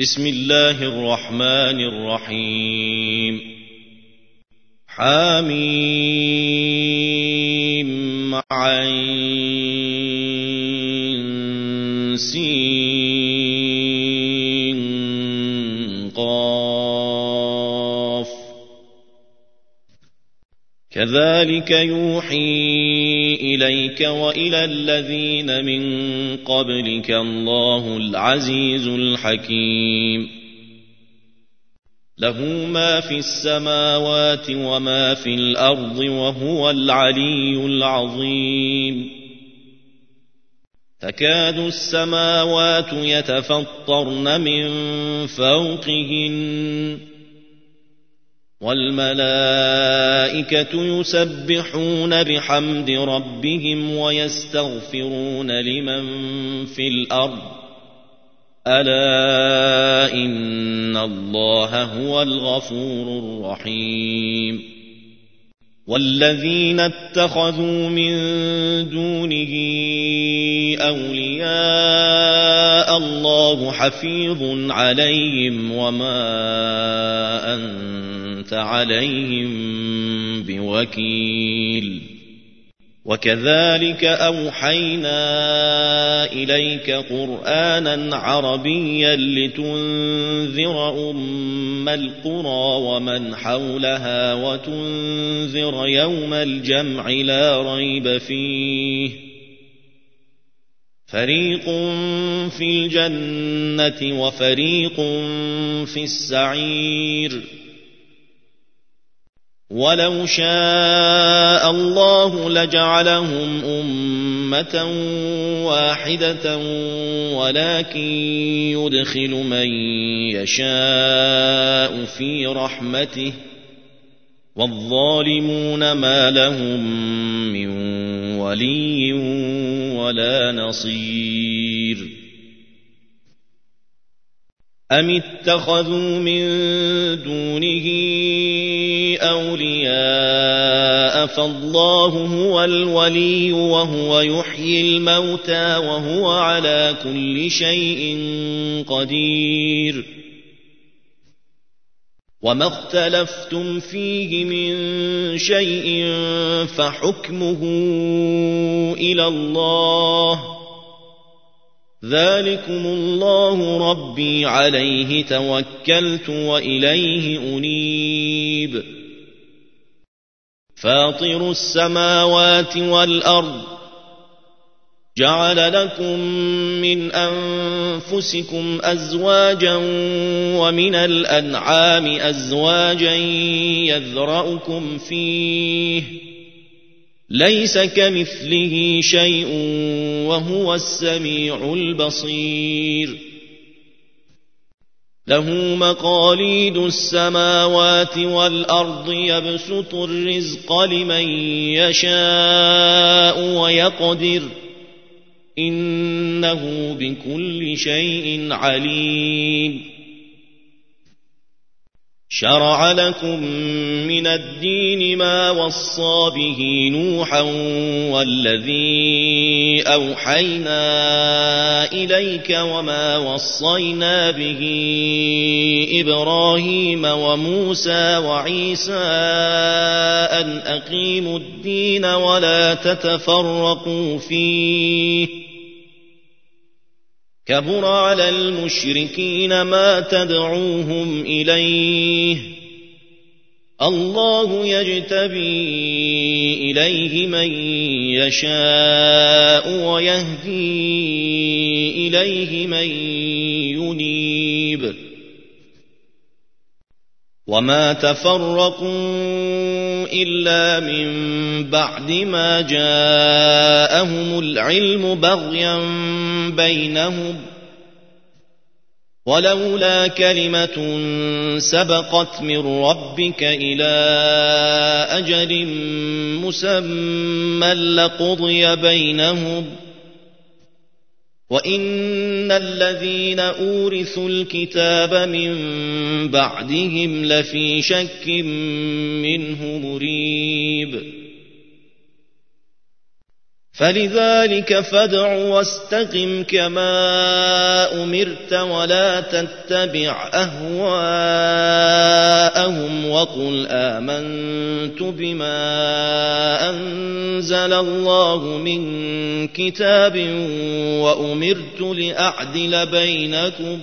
بسم الله الرحمن الرحيم حميم عين سين قاف كذلك يوحي إليك وإلى الذين من قبلك الله العزيز الحكيم له ما في السماوات وما في الأرض وهو العلي العظيم تكاد السماوات يتفطرن من فوقهن والملائكة يسبحون بحمد ربهم ويستغفرون لمن في الأرض ألا إن الله هو الغفور الرحيم والذين اتخذوا من دونه أولياء الله حفيظ عليهم وما أنت عليهم بوكيل وكذلك أوحينا إليك قرآنا عربيا لتنذر أم القرى ومن حولها وتنذر يوم الجمع لا ريب فيه فريق في الجنة وفريق في السعير ولو شاء الله لجعلهم أمة واحدة ولكن يدخل من يشاء في رحمته والظالمون ما لهم من ولي ولا نصير أم اتخذوا من دونه أولياء فالله هو الولي وهو يحيي الموتى وهو على كل شيء قدير وما اختلفتم فيه من شيء فحكمه إلى الله ذلكم الله ربي عليه توكلت وإليه أنيب فاطر السماوات والأرض جعل لكم من أنفسكم أزواجا ومن الأنعام أزواجا يذرأكم فيه ليس كمثله شيء وهو السميع البصير له مقاليد السماوات والأرض يبسط الرزق لمن يشاء ويقدر إنه بكل شيء عليم شرع لكم من الدين ما وصى به نوحا والذي أوحينا إليك وما وصينا به إبراهيم وموسى وعيسى أن أقيموا الدين ولا تتفرقوا فيه كبر على المشركين ما تدعوهم إليه الله يجتبي إليه من يشاء ويهدي إليه من ينيب وما تفرقوا إلا من بعد ما جاءهم العلم بغيا بينهم ولولا كلمة سبقت من ربك إلى أجل مسمى لقضي بينهم وإن الذين أورثوا الكتاب من بعدهم لفي شك منه مريب فلذلك فادع واستقم كما أمرت ولا تتبع أهواءهم وقل آمنت بما أنزل الله من كتاب وأمرت لأعدل بينكم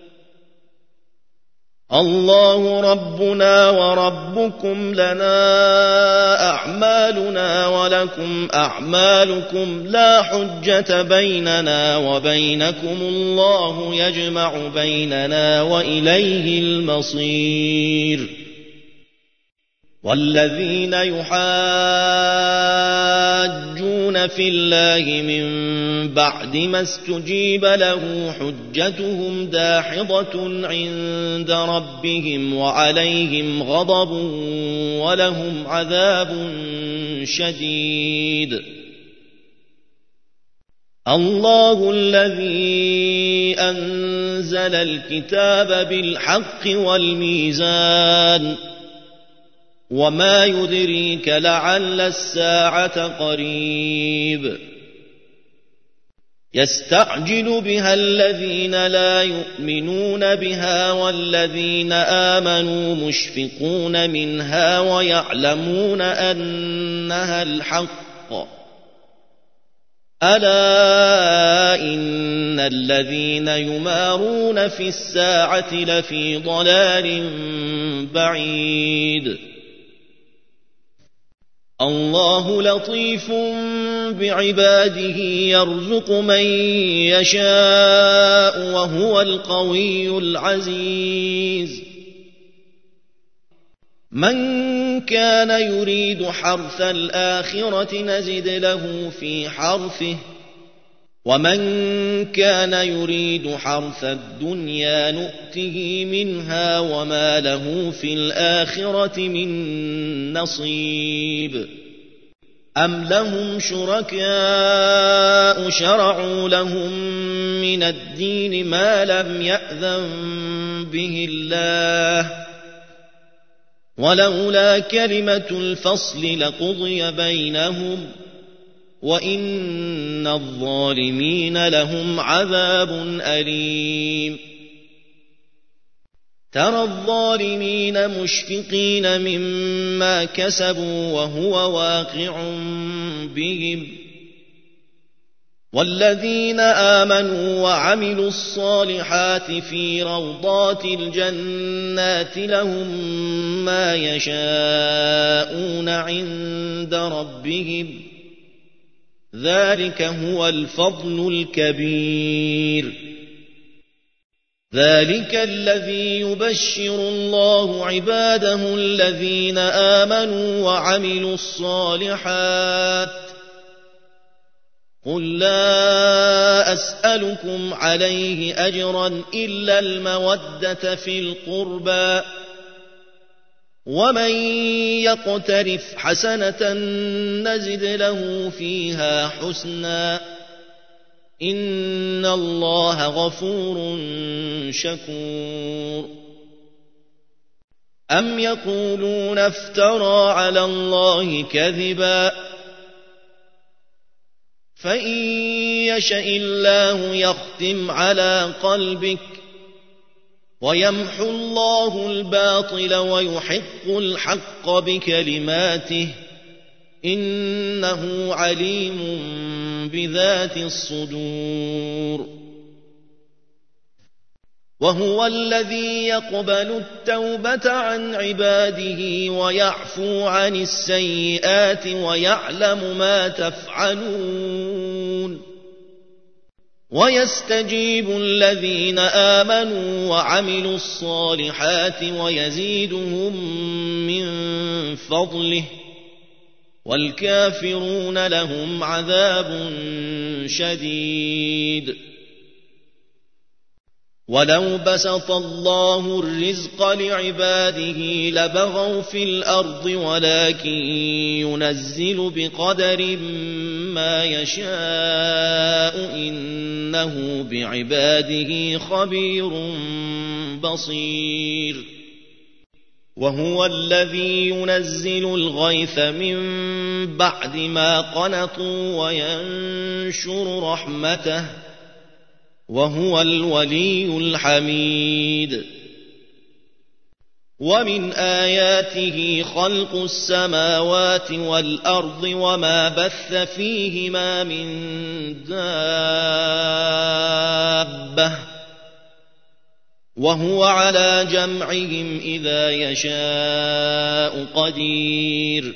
الله ربنا وربكم لنا أعمالنا ولكم أعمالكم لا حجة بيننا وبينكم الله يجمع بيننا وإليه المصير والذين يحاجون في الله من بعد ما استجيب له حجتهم داحضة عند ربهم وعليهم غضب ولهم عذاب شديد الله الذي أنزل الكتاب بالحق والميزان وما يدريك لعل الساعة قريب يستعجل بها الذين لا يؤمنون بها والذين آمنوا مشفقون منها ويعلمون أنها الحق ألا إن الذين يمارون في الساعة لفي ضلال بعيد الله لطيف بعباده يرزق من يشاء وهو القوي العزيز من كان يريد حرث الآخرة نزد له في حرثه ومن كان يريد حرث الدنيا نؤته منها وما له في الآخرة من نصيب أم لهم شركاء شرعوا لهم من الدين ما لم يأذن به الله ولولا كلمة الفصل لقضي بينهم وإن الظالمين لهم عذاب أليم ترى الظالمين مشفقين مما كسبوا وهو واقع بهم والذين آمنوا وعملوا الصالحات في روضات الجنات لهم ما يشاءون عند ربهم ذلك هو الفضل الكبير ذلك الذي يبشر الله عباده الذين آمنوا وعملوا الصالحات قل لا أسألكم عليه أجرا إلا المودة في القربى ومن يقترف حسنة نزد له فيها حسنا إن الله غفور شكور أم يقولون افترى على الله كذبا فإن يشأ الله يختم على قلبك ويمحو الله الباطل ويحق الحق بكلماته إنه عليم بذات الصدور وهو الذي يقبل التوبة عن عباده ويعفو عن السيئات ويعلم ما تفعلون ويستجيب الذين آمنوا وعملوا الصالحات ويزيدهم من فضله والكافرون لهم عذاب شديد ولو بسط الله الرزق لعباده لبغوا في الأرض ولكن ينزل بقدر ما يشاء إنه بعباده خبير بصير وهو الذي ينزل الغيث من بعد ما قنطوا وينشر رحمته وهو الولي الحميد ومن آياته خلق السماوات والأرض وما بث فيهما من دابة وهو على جمعهم إذا يشاء قدير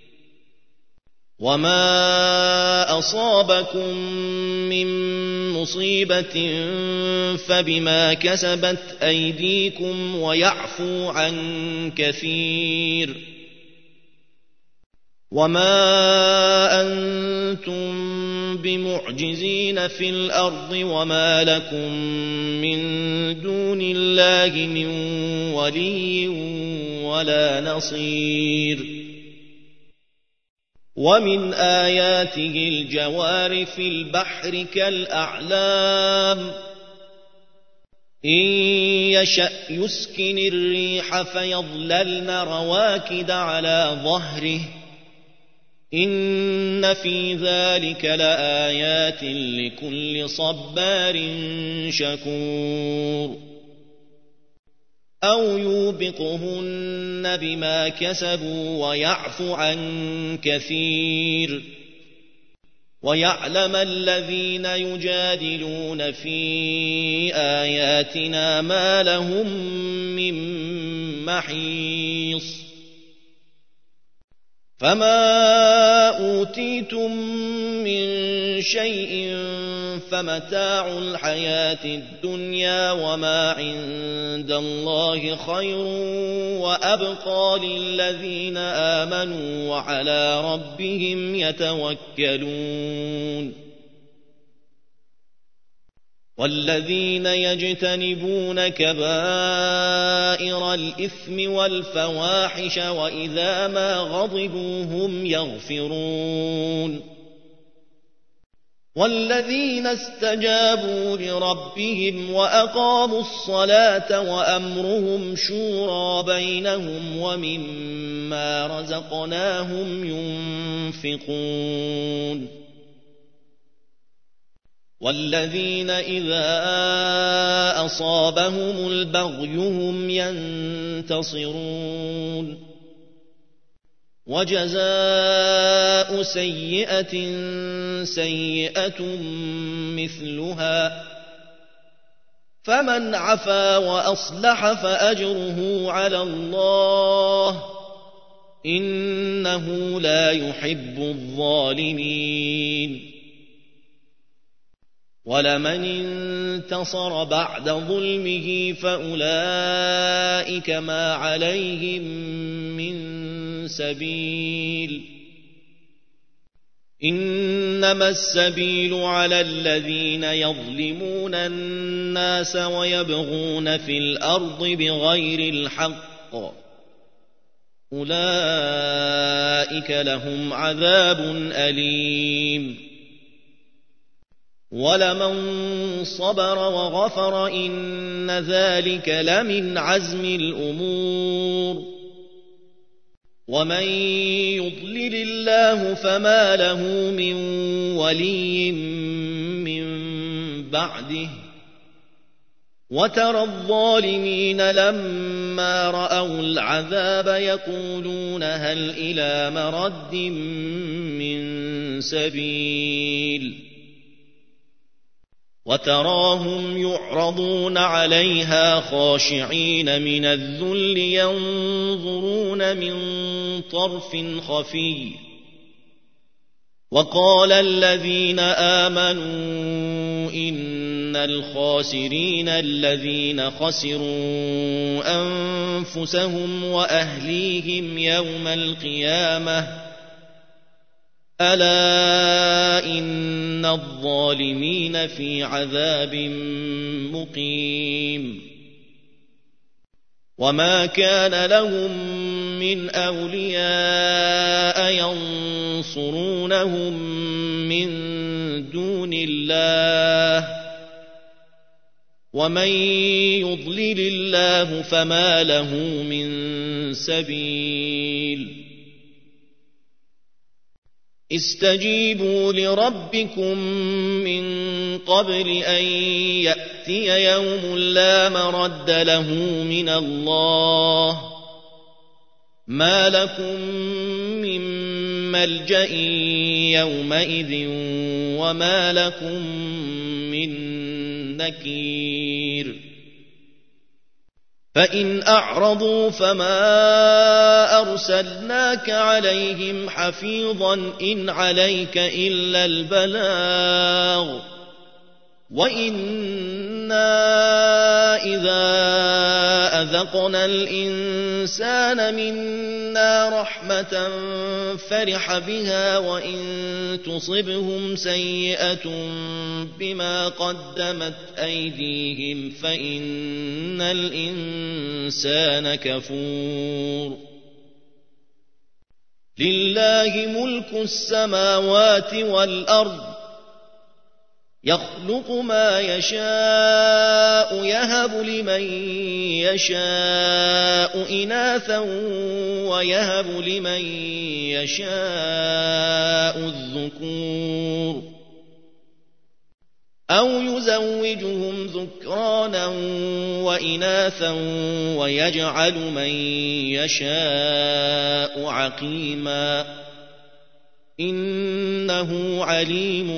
وما أصابكم من مصيبة فبما كسبت أيديكم ويعفو عن كثير وما أنتم بمعجزين في الأرض وما لكم من دون الله من ولي ولا نصير ومن آياته الجوار في البحر كالأعلام إن يشأ يسكن الريح فيظللن رواكد على ظهره إن في ذلك لآيات لكل صبار شكور أو يوبقهن بما كسبوا ويعفو عن كثير ويعلم الذين يجادلون في آياتنا ما لهم من محيص فما أوتيتم من شيء فمتاع الحياة الدنيا وما عند الله خير وأبقى للذين آمنوا وعلى ربهم يتوكلون والذين يجتنبون كبائر الإثم والفواحش وإذا ما غضبوا هم يغفرون والذين استجابوا لربهم وأقاموا الصلاة وأمرهم شورى بينهم ومما رزقناهم ينفقون والذين إذا أصابهم البغي هم ينتصرون وجزاء سيئة سيئة مثلها فمن عفا وأصلح فأجره على الله إنه لا يحب الظالمين ولمن انتصر بعد ظلمه فأولئك ما عليهم من سبيل إنما السبيل على الذين يظلمون الناس ويبغون في الأرض بغير الحق أولئك لهم عذاب أليم ولمن صبر وغفر إن ذلك لمن عزم الأمور ومن يضلل الله فما له من ولي من بعده وترى الظالمين لما رأوا العذاب يقولون هل إلى مرد من سبيل وتراهم يعرضون عليها خاشعين من الذل ينظرون من طرف خفي وقال الذين آمنوا إن الخاسرين الذين خسروا أنفسهم وأهليهم يوم القيامة ألا إن الظالمين في عذاب مقيم وما كان لهم من أولياء ينصرونهم من دون الله ومن يضلل الله فما له من سبيل استجيبوا لربكم من قبل أن يأتي يوم لا مرد له من الله ما لكم من ملجأ يومئذ وما لكم من نكير فإن أعرضوا فما أرسلناك عليهم حفيظا إن عليك إلا البلاغ وإنا إذا أذقنا الإنسان منا رحمة فرح بها وإن تصبهم سيئة بما قدمت أيديهم فإن الإنسان كفور لله ملك السماوات والأرض يخلق ما يشاء يهب لمن يشاء إناثا ويهب لمن يشاء الذكور أو يزوجهم ذكرانا وإناثا ويجعل من يشاء عقيما إنه عليم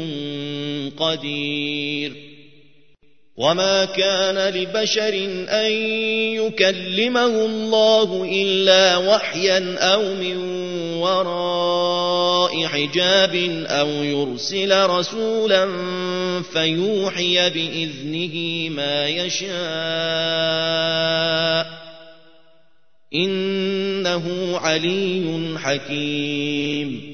قدير وما كان لبشر أن يكلمه الله إلا وحيا أو من وراء حجاب أو يرسل رسولا فيوحي بإذنه ما يشاء إنه علي حكيم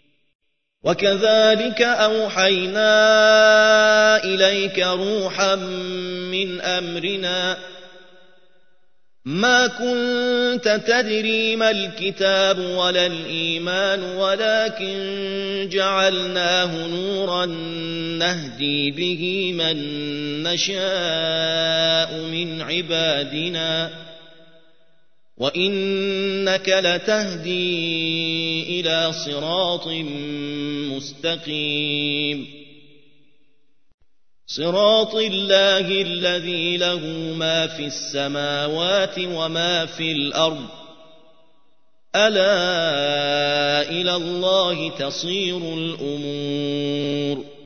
وكذلك أوحينا إليك روحا من أمرنا ما كنت تدري ما الكتاب ولا الإيمان ولكن جعلناه نورا نهدي به من نشاء من عبادنا وإنك لتهدي إلى صراط مستقيم صراط الله الذي له ما في السماوات وما في الأرض ألا إلى الله تصير الأمور